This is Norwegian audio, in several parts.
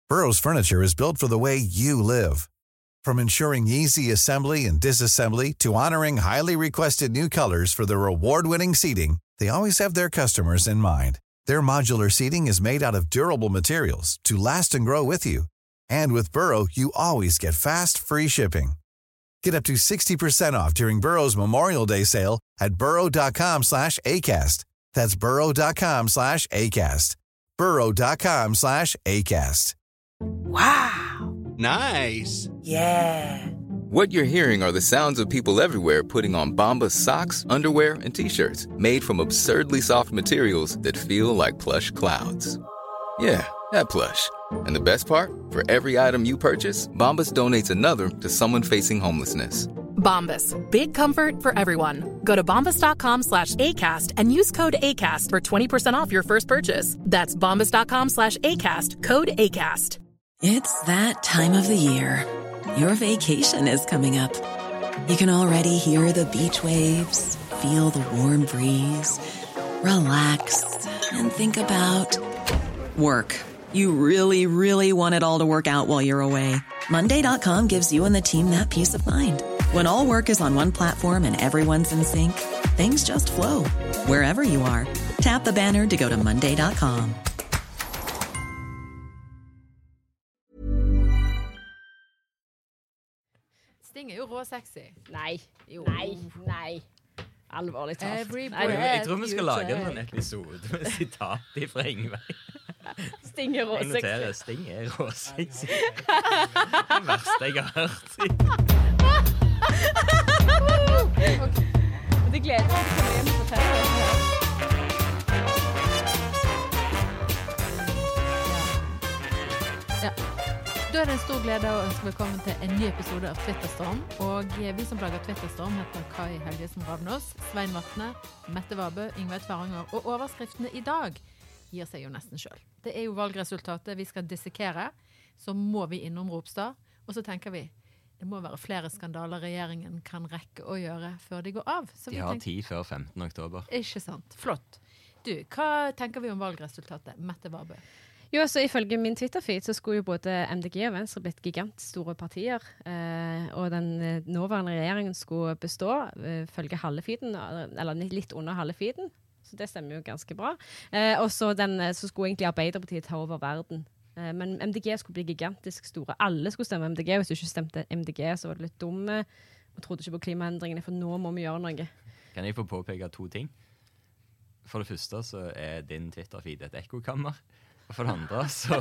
Burrow's furniture is built for the way you live. From ensuring easy assembly and disassembly to honoring highly requested new colors for their award-winning seating, they always have their customers in mind. Their modular seating is made out of durable materials to last and grow with you. And with Burrow, you always get fast, free shipping. Get up to 60% off during Burrow's Memorial Day sale at burrow.com/ACAST. That's burrow.com/ACAST. burrow.com/ACAST. Wow. Nice. Yeah. What you're hearing are the sounds of people everywhere putting on Bombas socks, underwear, and T-shirts made from absurdly soft materials that feel like plush clouds. Yeah, that plush. And the best part? For every item you purchase, Bombas donates another to someone facing homelessness. Bombas. Big comfort for everyone. Go to bombas.com/ACAST and use code ACAST for 20% off your first purchase. That's bombas.com/ACAST. Code ACAST. It's that time of the year. Your vacation is coming up. You can already hear the beach waves, feel the warm breeze, relax, and think about work. You really, really want it all to work out while you're away. Monday.com gives you and the team that peace of mind. When all work is on one platform and everyone's in sync, things just flow. Wherever you are, tap the banner to go to Monday.com. Sting jo råsexy. Nei. Jo. Nei. Alvorlig talt. Jeg tror vi skal lage en episode med sitat fra Ingveig. Sting er råsexy. Jeg noterer, Sting er råsexy. Det verste jeg har hørt. Det gleder meg til å komme hjem og fortelle det. Ja. Da er det en stor glede å ønske velkommen til en ny episode av Twitterstorm. Og vi som lager Twitterstorm heter Kai Helgesen Ravnås, Svein Vatne, Mette Vabø, Ingveig Tveranger. Og overskriftene i dag gir seg jo nesten selv. Det er jo valgresultatet vi skal dissekere. Så må vi innom Ropstad. Og så tenker vi, det må være flere skandaler regjeringen kan rekke å gjøre før de går av. Så de har tid før 15. oktober. Ikke sant. Flott. Du, hva tenker vi om valgresultatet? Mette Vabø. Jo, så ifølge min Twitter-feed så skulle jo både MDG og Venstre blitt gigantstore partier, og den nåværende regjeringen skulle bestå, følge halve feeden, eller litt under halve feeden, så det stemmer jo ganske bra. Og så skulle egentlig Arbeiderpartiet ta over verden. Men MDG skulle bli gigantisk store. Alle skulle stemme MDG, hvis du ikke stemte MDG så var det litt dumme, og trodde ikke på klimaendringene, for nå må vi gjøre noe. Kan jeg få påpeke 2 ting? For det første så er din Twitter-feed et ekkokammer. Og for det andre, så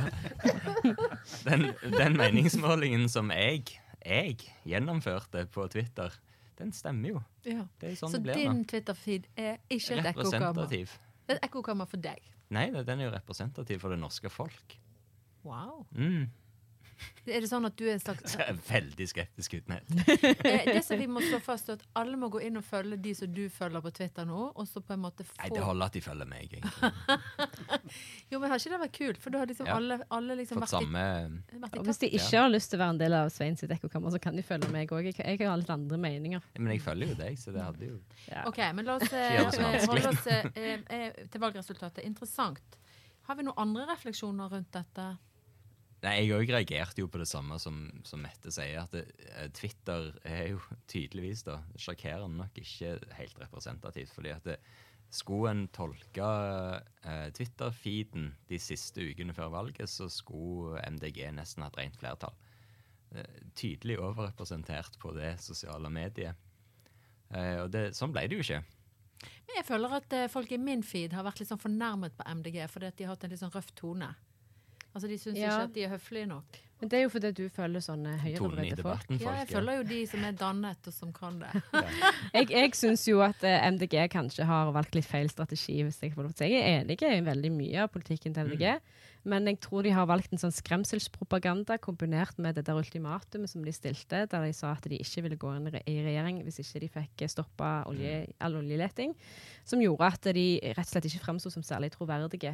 den meningsmålingen som jeg gjennomførte på Twitter, den stemmer jo. Ja. Det er sånn så det blir din nå. Twitter-feed er ikke et ekkokammer? Det er et ekkokammer for deg? Nei, den er jo representativ for det norske folk. Wow. Er det sånn at du er en slags... Jeg er veldig skeptisk uten helt. Det som vi må slå fast er at alle må gå inn og følge de som du følger på Twitter nå, og så på en måte få... Nei, det holder at de følger meg, egentlig. Jo, men har ikke det vært kult? For da har liksom alle liksom fått samme... Og hvis de ikke har lyst til å være en del av Svein sitt ekkokammer, så kan de følge meg også. Jeg har litt andre meninger. Men jeg følger jo deg, så det hadde jo... Ja. Ok, men la oss holde oss til valgresultatet. Interessant. Har vi noen andre refleksjoner rundt dette? Nei, jeg også reagerte jo på det samme som Mette sier, at Twitter er jo tydeligvis da, sjokkerende nok ikke helt representativt, fordi at skulle en tolke Twitter-feeden de siste ukene før valget, så skulle MDG nesten hatt rent flertall. Tydelig overrepresentert på det sosiale mediet. Og sånn ble det jo ikke. Men jeg føler at folk i min feed har vært litt sånn fornærmet på MDG, fordi at de har hatt en litt sånn røff tone. Altså, de synes ikke at de er høflige nok. Men det er jo fordi du føler sånne høyrebredde folk. Ja, jeg føler jo de som er dannet og som kan det. Jeg synes jo at MDG kanskje har valgt litt feil strategi, hvis jeg får lov til å si. Jeg er enig i veldig mye av politikken til MDG, men jeg tror de har valgt en sånn skremselspropaganda kombinert med det der ultimatumet som de stilte, der de sa at de ikke ville gå inn i regjering hvis ikke de fikk stoppet all oljeleting, som gjorde at de rett og slett ikke fremstod som særlig troverdige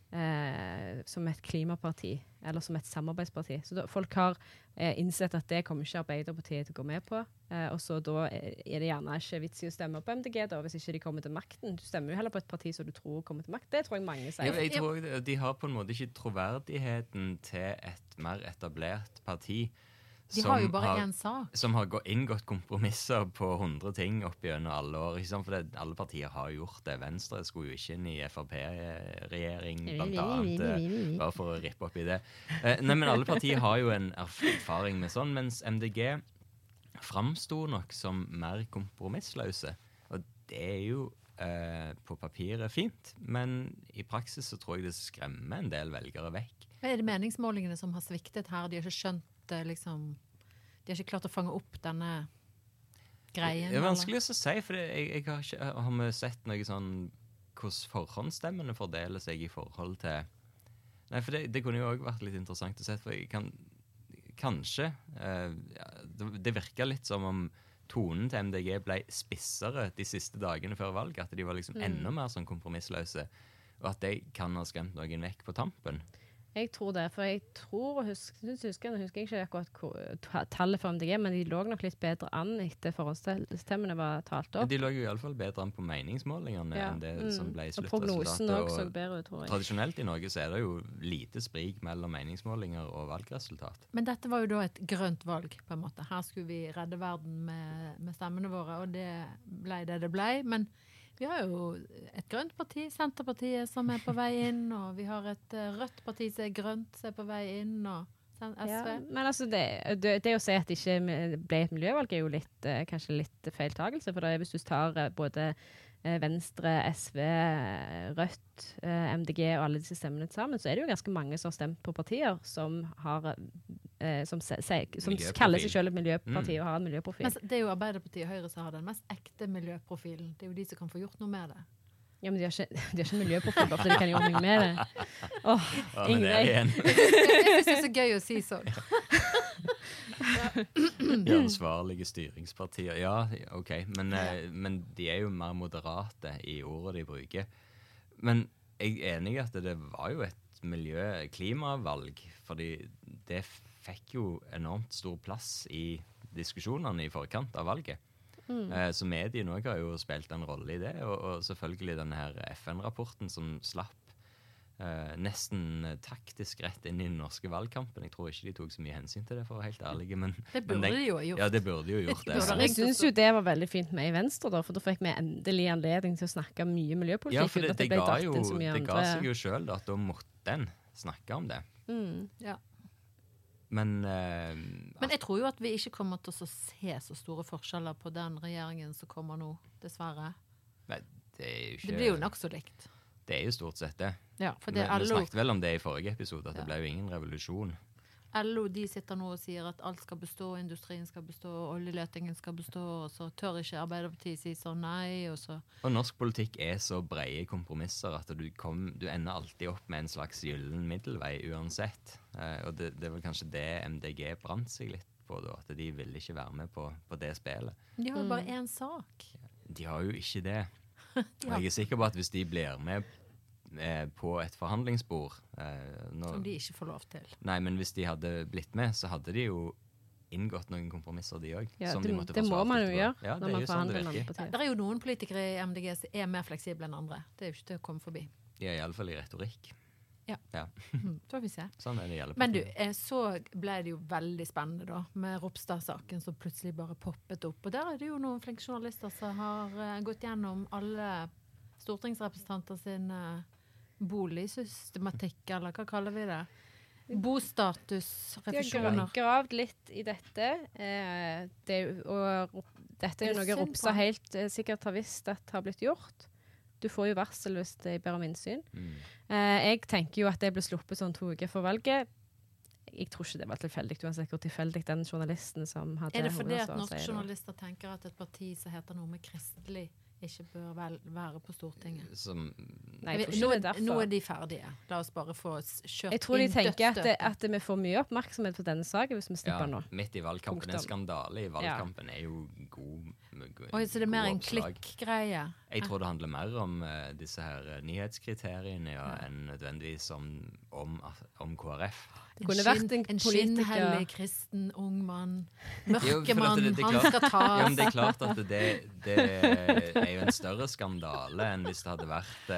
som et klimaparti, eller som et samarbeidsparti. Så folk har innsett at det kommer ikke Arbeiderpartiet til å gå med på, og så da det gjerne ikke vits i å stemme på MDG da, hvis ikke de kommer til makten. Du stemmer jo heller på et parti som du tror kommer til makt. Det tror jeg mange sier. Jeg tror de har på en måte ikke troverdigheten til et mer etablert parti. De har jo bare en sak. Som har inngått kompromisser på 100 ting opp gjennom alle år. Ikke sant? For alle partier har gjort det. Venstre skulle jo ikke inn i FrP-regjering, blant annet, bare for å rippe opp i det. Nei, men alle partier har jo en erfaring med sånn, mens MDG framstod nok som mer kompromissløse. Og det jo på papiret fint, men i praksis så tror jeg det skremmer en del velgere vekk. Hva det meningsmålingene som har sviktet her? De har ikke skjønt liksom, de har ikke klart å fange opp denne greien? Det vanskelig å si, for har vi sett noe sånn hvordan forhåndsstemmene fordeler seg i forhold til... Nei, for det kunne jo også vært litt interessant å se, for kanskje det virker litt som om tonen til MDG ble spissere de siste dagene før valget, at de var liksom enda mer sånn kompromissløse, og at de kan ha skremt noen vekk på tampen. Jeg tror det, for jeg husker ikke akkurat tallet for MDG, men de lå nok litt bedre an etter forhåndsstemmene var talt opp. De lå jo i alle fall bedre an på meningsmålingene enn det som ble sluttresultatet. Og prognosen også så bedre, tror jeg. Tradisjonelt i Norge så det jo lite sprik mellom meningsmålinger og valgresultat. Men dette var jo da et grønt valg, på en måte. Her skulle vi redde verden med stemmene våre, og det ble, men vi har jo et grønt parti, Senterpartiet, som på vei inn, og vi har et rødt parti som grønt, som på vei inn, og SV. Ja, men altså det å si at det ikke ble et miljøvalg jo litt, kanskje litt feiltagelse, for hvis du tar både Venstre, SV, Rødt, MDG og alle disse stemmene sammen, så det jo ganske mange som har stemt på partier som har som kaller seg selv et miljøparti og har en miljøprofil. Men det jo Arbeiderpartiet og Høyre som har den mest ekte miljøprofilen. Det jo de som kan få gjort noe med det. Ja, men de har ikke miljøprofil, bare fordi de kan gjøre noe med det. Ingrid. Jeg synes det så gøy å si sånn. De ansvarlige styringspartier. Ja, ok. Men de jo mer moderate i ordet de bruker. Men jeg enig i at det var jo et klimavalg, fordi det fikk jo enormt stor plass i diskusjonene i forkant av valget. Så mediene også har jo spilt en rolle i det, og selvfølgelig denne her FN-rapporten som slapp nesten taktisk rett inn i den norske valgkampen. Jeg tror ikke de tok så mye hensyn til det, for å være helt ærlige. Det burde de jo ha gjort. Ja, det burde jo gjort det. Jeg synes jo det var veldig fint med i Venstre, da, for da fikk vi endelig anledning til å snakke mye miljøpolitikk. Ja, for det ga seg jo selv at da måtte en snakke om det. Ja. Men jeg tror jo at vi ikke kommer til å se så store forskjeller på den regjeringen som kommer nå, dessverre. Nei, det jo ikke... Det blir jo nok så likt. Det jo stort sett det. Ja, for det vi snakket vel om det i forrige episode, at det ble jo ingen revolusjon. LO, de sitter nå og sier at alt skal bestå, industrien skal bestå, oljeletingen skal bestå, og så tør ikke Arbeiderpartiet si sånn nei, og så... Og norsk politikk så breie kompromisser at du ender alltid opp med en slags gyllen middelvei uansett. Og det vel kanskje det MDG brant seg litt på da, at de ville ikke være med på det spillet. De har jo bare en sak. De har jo ikke det. Og jeg sikker på at hvis de blir med på et forhandlingsbord som de ikke får lov til. Nei, men hvis de hadde blitt med, så hadde de jo inngått noen kompromisser de også. Ja, som de måtte det må man jo gjøre ja, når man forhandler med andre partier. Det jo noen politikere i MDG som mer fleksible enn andre. Det jo ikke til å komme forbi. De i alle fall i retorikk. Ja. Så får vi se. Sånn det i alle partier. Men du, så ble det jo veldig spennende da, med Ropstad-saken som plutselig bare poppet opp. Og der det jo noen flinke journalister som har gått gjennom alle stortingsrepresentanter sin boligsystematikk, eller hva kaller vi det? Bostatus, refusjoner. De har gravd litt i dette, og dette jo noe Ropstad helt sikkert har visst at har blitt gjort. Du får jo varsel hvis de ber om innsyn. Jeg tenker jo at det ble sluppet sånn 2 uker for valget. Jeg tror ikke det var tilfeldig, uansett hvor tilfeldig den journalisten som hadde... det fordi at norske journalister tenker at et parti som heter noe med kristelig ikke bør være på Stortinget. Nei, jeg tror ikke det er derfor. Nå er de ferdige. La oss bare få kjørt jeg tror de tenker at vi får mye oppmerksomhet på denne saken hvis vi slipper nå. Midt i valgkampen. En skandale i valgkampen er jo god så det er mer en klikkgreie? Jeg tror det handler mer om disse her nyhetskriteriene enn nødvendigvis om KrF. Det kunne vært en skinnhellig kristen ung mann, mørkemann, han skal ta ja, men det er klart at det er jo en større skandale enn hvis det hadde vært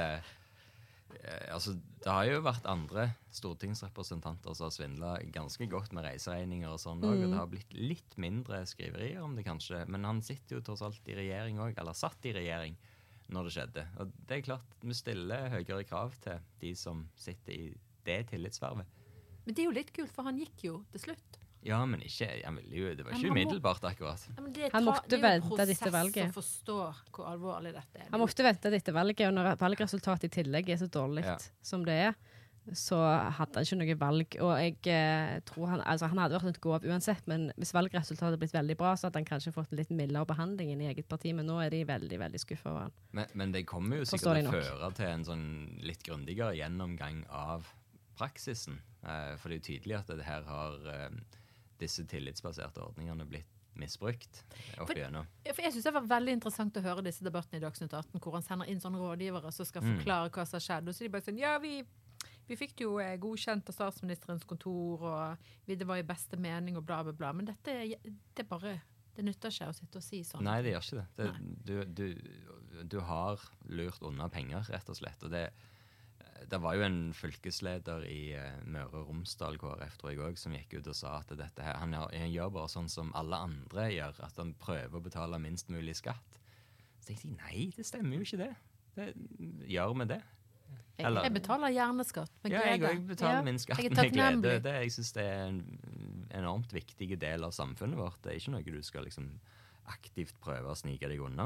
altså, det har jo vært andre stortingsrepresentanter som har svindlet ganske godt med reiseregninger og sånn, og det har blitt litt mindre skriverier om det kanskje, men han sitter jo tross alt i regjering også, eller satt i regjering når det skjedde. Og det er klart, vi stiller høyere krav til de som sitter i det tillitsvervet. Men det er jo litt kult, for han gikk jo til slutt. Ja, men ikke, det var ikke umiddelbart akkurat. Ja, han måtte vente dette valget. Det er jo prosess å forstå hvor alvorlig dette er. Han måtte vente dette valget, og når valgresultatet i tillegg er så dårlig som det er, så hadde han ikke noe valg. Og jeg tror han hadde vært et gå av uansett, men hvis valgresultatet hadde blitt veldig bra, så hadde han kanskje fått en litt mildere behandling i eget parti, men nå er de veldig, veldig skuffet over han. Men det kommer jo sikkert å føre til en sånn litt grundigere gjennomgang av praksisen. For det er jo tydelig at det her har disse tillitsbaserte ordningene blitt misbrukt opp igjennom. For jeg synes det var veldig interessant å høre disse debattene i Dagsnytt 18, hvor han sender inn sånne rådgivere som skal forklare hva som har skjedd. Og så er de bare sånn, ja, vi fikk det jo godkjent av statsministerens kontor, og det var i beste mening, og bla, bla, bla. Men det bare, det nytter ikke å sitte og si sånn. Nei, det gjør ikke det. Du har lurt unna penger, rett og slett, og det var jo en fylkesleder i Møre og Romsdal KrF, tror jeg også, som gikk ut og sa at dette her, han gjør bare sånn som alle andre gjør, at han prøver å betale minst mulig skatt. Så jeg sier, nei, det stemmer jo ikke det. Gjør vi det? Jeg betaler gjerne skatt, med glede. Ja, jeg betaler min skatt med glede. Jeg synes det er en enormt viktig del av samfunnet vårt. Det er ikke noe du skal liksom aktivt prøve å snike deg unna.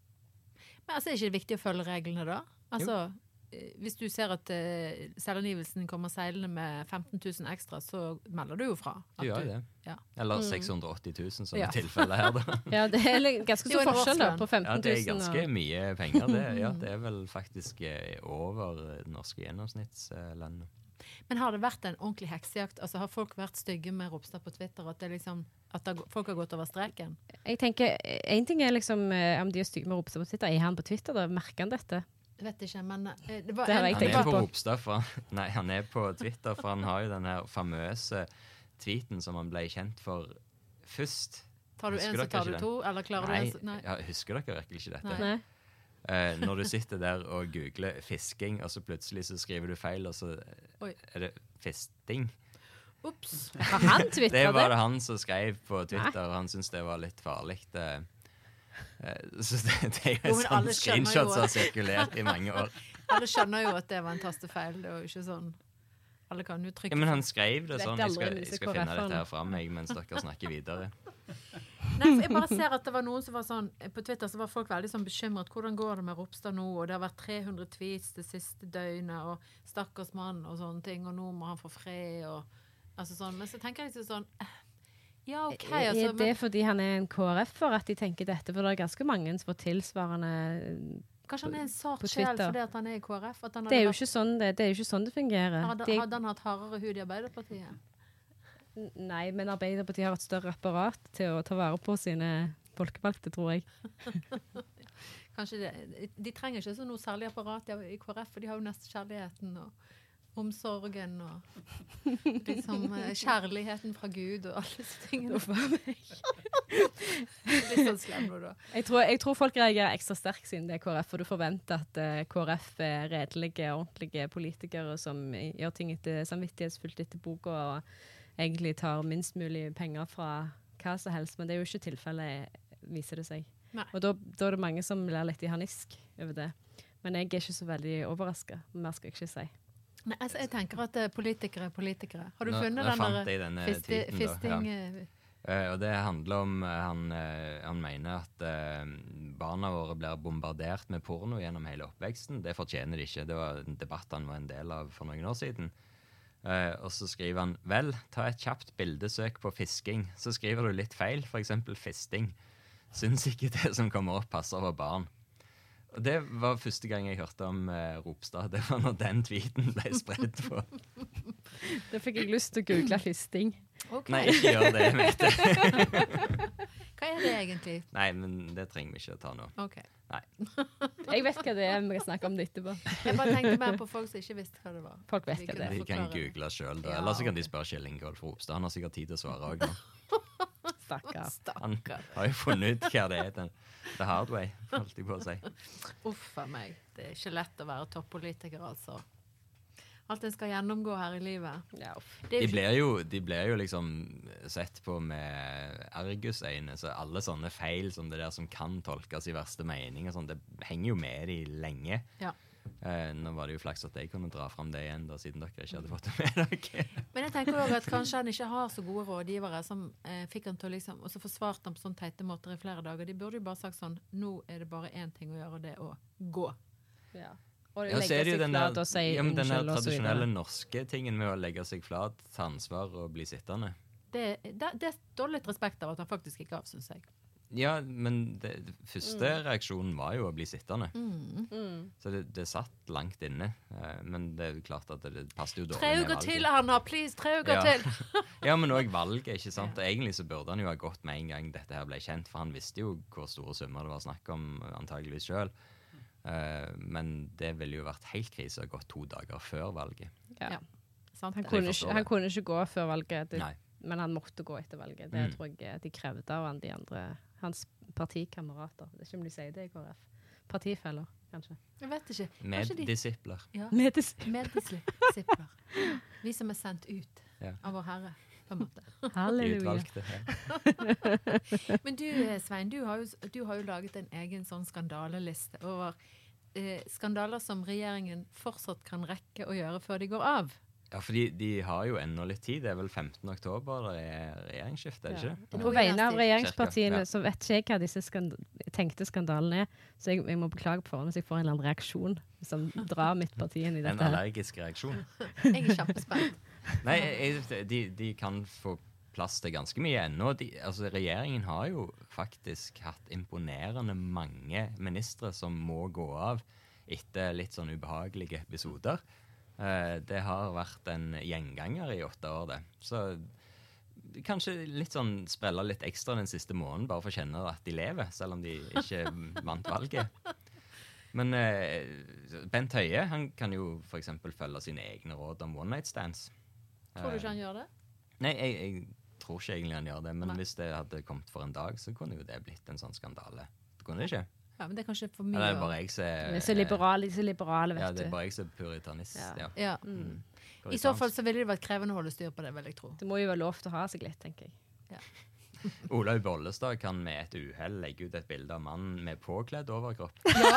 Men altså, er det ikke viktig å følge reglene da? Altså, hvis du ser at selvangivelsen kommer seilende med 15 000 ekstra, så melder du jo fra. Du gjør det. Ja. Eller 680 000 som er tilfellet her da. Ja, det er ganske stor forskjell da, på 15 000. Ja, det er ganske mye penger. Det er vel faktisk over norske gjennomsnittslønn. Men har det vært en ordentlig heksejakt? Altså, har folk vært stygge med Ropstad på Twitter, at folk har gått over streken? Jeg tenker, en ting er liksom, om de er stygge med Ropstad på Twitter, er han på Twitter da? Merker han dette? Jeg vet ikke, men han er på Ropstad, han er på Twitter, for han har jo den her famøse tweeten som han ble kjent for først. Tar du en, så tar du to, eller klarer du en? Nei, husker dere virkelig ikke dette? Nei. Når du sitter der og googler fisking, og så plutselig så skriver du feil, og så er det fisting. Ups. Han twitteret det? Det var det han som skrev på Twitter, og han syntes det var litt farlig. Så det er jo en sånn screenshot som har sirkulert i mange år. Alle skjønner jo at det var en tastefeil. Det var jo ikke sånn. Alle kan jo trykke. Ja, men han skrev det sånn. Jeg skal finne dette her frem mens dere snakker videre. Nei, for jeg bare ser at det var noen som var sånn, på Twitter så var folk veldig sånn bekymret. Hvordan går det med Ropstad nå? Og det har vært 300 tweets det siste døgnet, og stakkars mann og sånne ting, og nå må han få fred, og altså sånn. Men så tenker jeg sånn, ja, ok. Altså, er det fordi han er en KrF-er at de tenker dette? For det er ganske mange som får tilsvarende kanskje han er en sart sjel fordi at han er i KrF? At han det er jo ikke sånn det fungerer. Hadde han hatt hardere hud i Arbeiderpartiet? Nei, men Arbeiderpartiet har et større apparat til å ta vare på sine folkevalgte, tror jeg. Kanskje de trenger ikke så noe særlig apparat i KrF, for de har jo nestekjærligheten og omsorgen og liksom kjærligheten fra Gud og alle disse tingene. Litt sånn slem nå da. Jeg tror folk reagerer ekstra sterkt siden det er KrF, for du forventer at KrF er redelige, ordentlige politikere som gjør ting samvittighetsfullt etter boka og egentlig tar minst mulig penger fra hva som helst, men det er jo ikke tilfellet, viser det seg. Nei. Og da er det mange som blir litt i harnisk over det. Men jeg er ikke så veldig overrasket, mer skal jeg ikke si. Nei, altså jeg tenker at politikere er politikere. Har du funnet denne fisting? Og det handler om, han mener at barna våre blir bombardert med porno gjennom hele oppveksten. Det fortjener de ikke. Det var en debatt han var en del av for noen år siden. Og så skriver han, vel, ta et kjapt bildesøk på fisking. Så skriver du litt feil, for eksempel fisting. Syns ikke det som kommer opp passer over barn. Det var første gang jeg hørte om Ropstad. Det var når den tweeten ble spredt på. Da fikk jeg lyst til å google fisting. Ok. Nei, ikke gjør det, Mette. Hva det egentlig? Nei, men det trenger vi ikke å ta nå. Ok. Nei. Jeg vet hva det er, vi kan snakke om det etterpå. Jeg bare tenkte mer på folk som ikke visste hva det var. Folk vet Vi hva kunne det er. De kan forklare. google selv, da. Ja, Eller så kan ok. de spørre Kjell Ingolf Ropstad. Han har sikkert tid til å svare også nå. Stakkar. Han Stakkar. har jo funnet ut hva det er. The hard way, holdt jeg på å si. Uff a meg. Det er ikke lett å være toppolitiker, altså. Alt en skal gjennomgå her i livet. Ja, Det er De blir jo liksom sett på med argusøyne, så alle sånne feil som det der som kan tolkes i verste mening, og sånn, det henger jo med de lenge. Ja. Nå var det jo flaks at jeg kunne dra frem det igjen, da, siden dere ikke hadde fått det med dere. Men jeg tenker også at kanskje han ikke har så gode rådgivere som fikk han til å liksom, og så forsvarte han på sånne teite måter i flere dager. De burde jo bare sagt sånn, nå er det bare én ting å gjøre, og det er å gå. Ja. Og Ja, så legge er det jo seg den flat der, og si ja, men den der unnskyld og så tradisjonelle videre. norske tingen med å legge seg flat, ta ansvar og bli sittende. Det står litt respekt av at han faktisk gikk av, synes jeg. Ja, men det første reaksjonen var jo å bli sittende. Så det satt langt inne. Men det er jo klart at det passet jo dårlig 3 med uker valget. til, Anna, please, 3 uker Ja. til. Ja, men også valget, ikke sant? Og egentlig så burde han jo ha gått med en gang dette her ble kjent, for han visste jo hvor store summer det var snakk om, antageligvis selv. Men det ville jo vært helt krise å ha gått 2 dager før valget. Ja. Ja. Sant Han det. kunne, forstår ikke, han det. kunne ikke gå før valget, Nei. men han måtte gå etter valget. Det tror jeg de krevde av han, de andre, hans partikamerater. Det er ikke om de sier det i KrF. Partifeller, kanskje. Jeg vet ikke. Med Kanskje de... disipler. Ja. Medisipler. Meddisipler. Vi som er sendt ut Ja. av vår Herre, på en måte. Halleluja. Utvalgte. Ja. Men du, Svein, du har jo laget en egen sånn skandaleliste over skandaler som regjeringen fortsatt kan rekke å gjøre før de går av. Ja, for de har jo ennå litt tid. Det er vel 15. oktober det er regjeringsskifte, er det Ja. ikke? På vegne av regjeringspartiene Ja. så vet ikke jeg hva disse tenkte skandalene er, så jeg må beklage på forhånd hvis jeg får en eller annen reaksjon som drar mitt parti inn i En dette her. allergisk reaksjon. Jeg er kjempespent. Nei, de kan få plass til ganske mye ennå. Altså, regjeringen har jo faktisk hatt imponerende mange ministre som må gå av etter litt sånn ubehagelige episoder. Det har vært en gjenganger i 8 år, det. Så kanskje litt sånn sprelle litt ekstra den siste måneden, bare for å kjenne at de lever, selv om de ikke vant valget. Men Bent Høie, han kan jo for eksempel følge sine egne råd om one night stands. Tror du ikke han gjør det? Nei, jeg tror ikke egentlig han gjør det, men Nei. hvis det hadde kommet for en dag, så kunne jo det blitt en sånn skandale. Det kunne det ikke? Ja, men det er kanskje for mye. Eller er det bare jeg De som er så liberale, Ja, vet det er du. bare jeg som er puritanist. Ja. Ja. Ja. I så fall så ville det vært krevende å holde styr på det, vil jeg tro. Det må jo være lov til å ha seg litt, tenker jeg. Olaug Bollestad kan med et uhell legge ut et bilde av mannen med påkledd overkropp.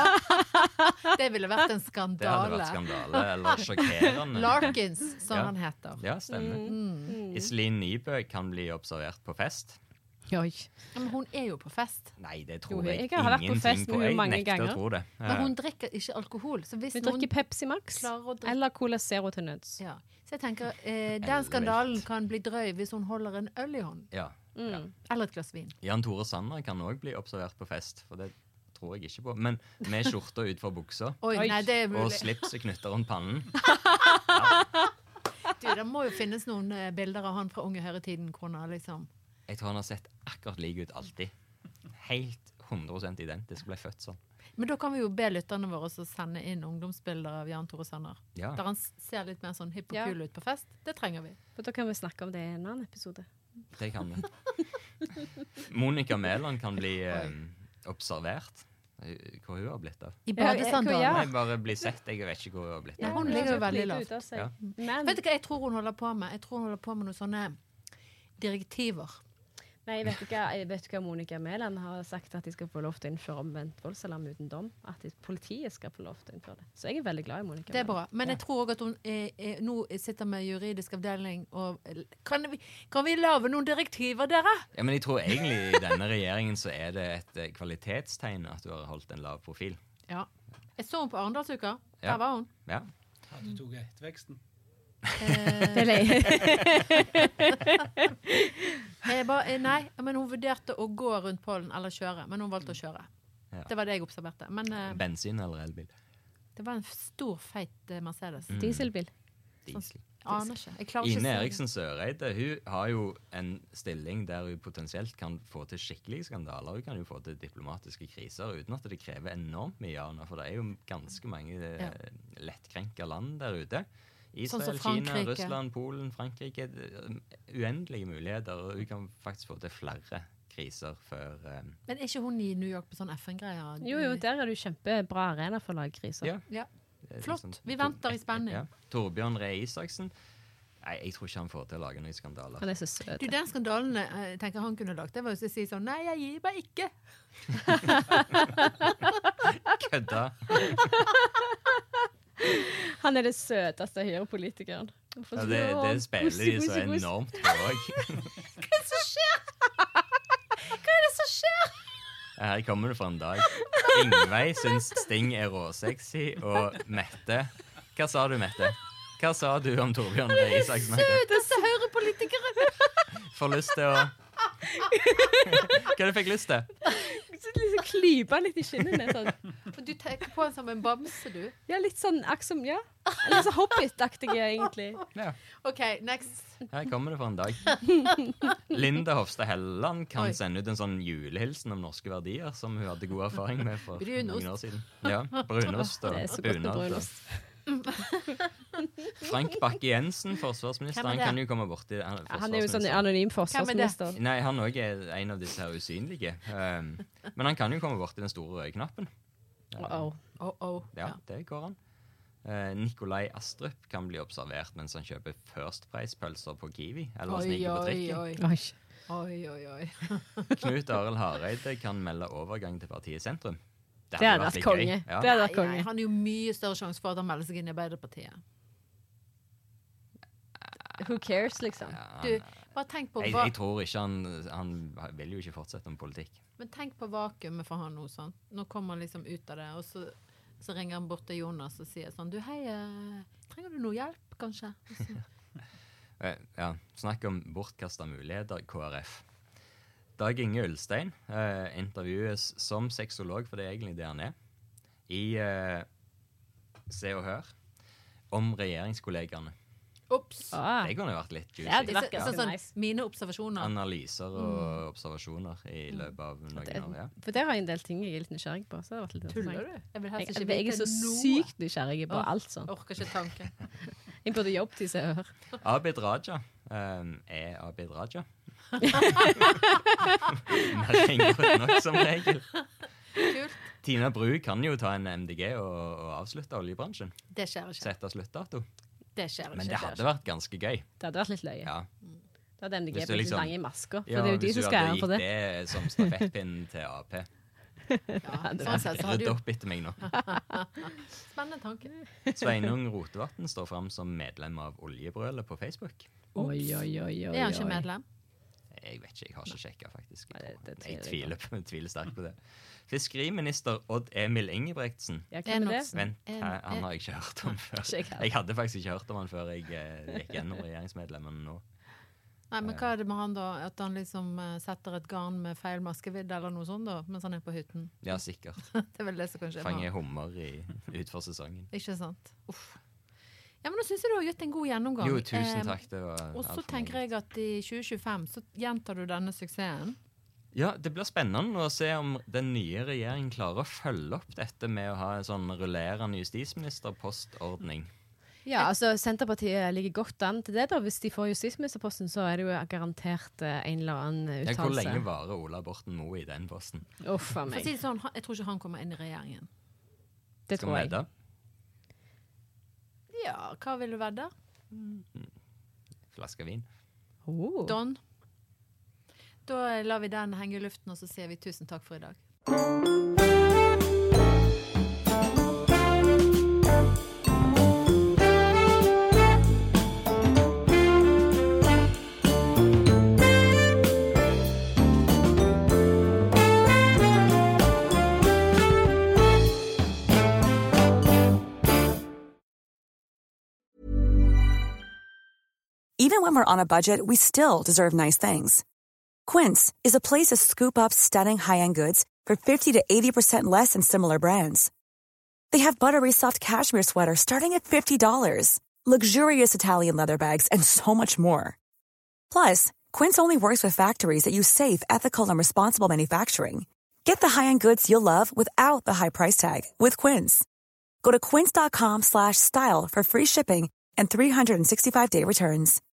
Det ville vært en Det hadde skandale. vært skandale, eller sjokkerende. Larkins, som Ja. han heter. Ja, stemmer. Iselin Nybø kan bli observert på fest. Oi. Ja, men hun er jo på fest. Nei, det Jo, tror jeg, jeg har vært på ingenting fest med henne Jeg mange nekter ganger. å tro det. Men hun drikker ikke alkohol. Så hvis Vi noen drikker Pepsi Max klarer å drikke eller Cola Zero til nøds. ja. Så jeg tenker, den skandalen kan bli drøy hvis hun holder en øl i hånd. Ja. Eller et glass vin. Jan Tore Sanner kan også bli observert på fest, for det tror jeg ikke på. Men med skjorta ut fra buksa Oi, Oi. nei, det er og mulig. slipset knyttet rundt pannen. Du, det må jo finnes noen bilder av han fra Unge Høyre-tiden hvor han liksom... Jeg tror han har sett akkurat lik ut alltid. Helt 100% identisk. Ble født sånn. Men da kan vi jo be lytterne våre å sende inn ungdomsbilder av Jan Tore Sanner. Ja. Der han ser litt mer sånn hipp og Ja. kul ut på fest. Det trenger vi. For da kan vi snakke om det i en annen episode. Det kan vi. Monica Mæland kan bli observert. Hvor hun har blitt av. I Ja, badesandaler. ja. Nei, bare bli sett. Jeg vet ikke hvor hun har blitt Nei, av. hun ligger jo veldig lavt. Ja. Men Vet du hva jeg tror hun holder på med? Jeg tror hun holder på med noen sånne direktiver. nei, jeg vet ikke hva Monica Mæland har sagt, at de skal få lov til å innføre omvendt voldsalarm uten dom. At politiet skal få lov til å innføre det. Så jeg er veldig glad i Monica Det er Mæland. bra. Men jeg tror også at hun nå sitter med juridisk avdeling og kan vi lage noen direktiver, dere? Ja, men jeg tror egentlig i denne regjeringen så er det et kvalitetstegn at du har holdt en lav profil. Ja. Jeg så hun på Arendalsuka. Ja. Der var hun. Ja. Har du tok etterveksten? Det er lei. Nei, men hun vurderte å gå rundt pollen eller kjøre, men hun valgte å kjøre. Det var det jeg observerte. Men Bensin eller elbil? det var en stor, feit Mercedes. Dieselbil. Diesel. Aner ikke. Jeg klarer ikke Ine å se Eriksen Søreide, hun har jo en stilling der hun potensielt kan få til skikkelige skandaler. Hun kan jo få til diplomatiske kriser uten at det krever enormt mye av henne, for det er jo ganske mange lettkrenka land der ute. Israel, Sånn som Kina, Frankrike. Russland, Polen, Frankrike. Uendelige muligheter, og hun kan faktisk få til flere kriser før Men er ikke hun i New York på sånn FN-greier? Jo, der er du kjempebra arena for å lage kriser. Ja. Ja. Det er Flott. liksom- Vi venter i spenning. Ja. Torbjørn Røe Isaksen. Nei, jeg tror ikke han får til å lage noen skandaler. Han er så søt. Du, den skandalen jeg tenker han kunne lagt, det var jo å si sånn, nei, jeg gir meg ikke. Kødda! Han er det søteste høyrepolitikeren. Ja, det spiller de så enormt på også. Hva er det som skjer? Hva er det som skjer? Her kommer det fra en dag. Ingveig syns Sting er råsexy, og Mette... Hva sa du, Mette? Hva sa du om Torbjørn Røe Isaksen? Søteste høyrepolitikere. Får lyst til å... Hva du fikk lyst til? Liksom klyper litt i skinnene. Sånn. Du tenker på en som en bamse, du. Ja, litt sånn aksom, ja. Litt sånn Hobbit-aktige, egentlig. Ja. Ok, next. Her kommer det fra en dag. Linda Hofstad Helleland kan Oi. sende ut en sånn julehilsen om norske verdier, som hun hadde god erfaring med for Brunost. noen år siden. Ja, brunost og Det er så godt med bunad. brunost. Frank Bakke-Jensen, forsvarsminister, Hvem er han det? kan jo komme borti det. Han er jo sånn anonym forsvarsminister. Nei, han også er en av disse her usynlige. Men han kan jo komme borti den store røde knappen. Ja, det går han. Nikolai Astrup kan bli observert mens han kjøper First Price-pølser på Kiwi, eller sniker på trikken. Oi. Knut Arild Hareide kan melde overgang til partiet Sentrum. Det hadde vært litt konge. gøy. Ja. Det hadde vært Nei, konge. han er jo mye større sjanse for at han melder seg inn i Arbeiderpartiet. Who cares, liksom? Ja, Du, bare tenk på jeg tror ikke han vil jo ikke fortsette med politikk. Men tenk på vakuumet for han nå, sant? Nå kommer han liksom ut av det, og så ringer han bort til Jonas og sier sånn, du, hei, trenger du noe hjelp, kanskje? Ja, snakk om bortkastet muligheter, KrF. Dag Inge Ulstein intervjues som sexolog, for det er egentlig det han er, i Se og Hør, om regjeringskollegerne. Ups! Det kunne jo vært litt juicy. Ja, det virker Sånn, ganske nice. mine observasjoner. Analyser og observasjoner i løpet av noen år, ja. For der har jeg en del ting jeg er litt nysgjerrig på. Så det har vært litt Tuller interessant. du? Jeg vil helst ikke Jeg er så vite noe. sykt nysgjerrig på alt sånn. Orker ikke tanken. Jeg burde jobbet i Se og Hør. Abid Raja er Abid Raja. Mer enkelt nok som regel. Kult. Tina Bru kan jo ta en MDG og avslutte oljebransjen. Det skjer ikke. Sette sluttdato. Det skjer ikke. Men det hadde vært ganske gøy. Det hadde vært litt løye. Ja. Da hadde MDG Hvis du blitt liksom- lange masker. For Ja, det er jo de hvis som du skal hadde ære for gitt det. det som stafettpinnen til AP. Ja, sånn sett så hadde Rydd jo opp etter meg nå. spennende tanke. Sveinung Rotevatn står fram som medlem av Oljebrølet på Facebook. Oi. Er han ikke medlem? Jeg vet ikke, jeg har ikke sjekket faktisk. Nei, det Jeg tviler jeg tviler sterkt på det. Fiskeriminister Odd Emil Ingebretsen. Ja, hvem er det? Vent, han har jeg ikke hørt om før. Ikke jeg heller. Jeg hadde faktisk ikke hørt om han før jeg gikk gjennom regjeringsmedlemmene nå. Nei, men hva er det med han da? At han liksom setter et garn med feil maskevidd eller noe sånt da, mens han er på hytten? Ja, sikkert. Det er vel det som kan skje. med Fange han. hummer utfor sesongen. Ikke sant? Uff. Ja, men nå synes jeg du har gitt en god gjennomgang. Jo, tusen takk. Det var Og så alt for tenker meg. jeg at i 2025 så gjentar du denne suksessen. Ja, det blir spennende å se om den nye regjeringen klarer å følge opp dette med å ha en sånn rullerende justisministerpostordning. Ja, altså Senterpartiet ligger godt an til det da. Hvis de får justisministerposten, så er det jo garantert en eller annen Ja, hvor uttalelse. lenge varer Ola Borten Moe i den posten? Uff a For å meg. si det sånn, jeg tror ikke han kommer inn i regjeringen. Det Skal tror vi jeg. vedde? Ja, hva vil du vedde? Flaske vin. Oh. Don? Da lar vi den henge i luften, og så sier vi tusen takk for i dag. Even when we're on a budget, we still deserve nice things. Quince is a place to scoop up stunning high-end goods for 50 to 80% less than similar brands. They have buttery soft cashmere sweaters starting at $50, luxurious Italian leather bags, and so much more. Plus, Quince only works with factories that use safe, ethical, and responsible manufacturing. Get the high-end goods you'll love without the high price tag with Quince. Go to quince.com/style for free shipping and 365-day returns.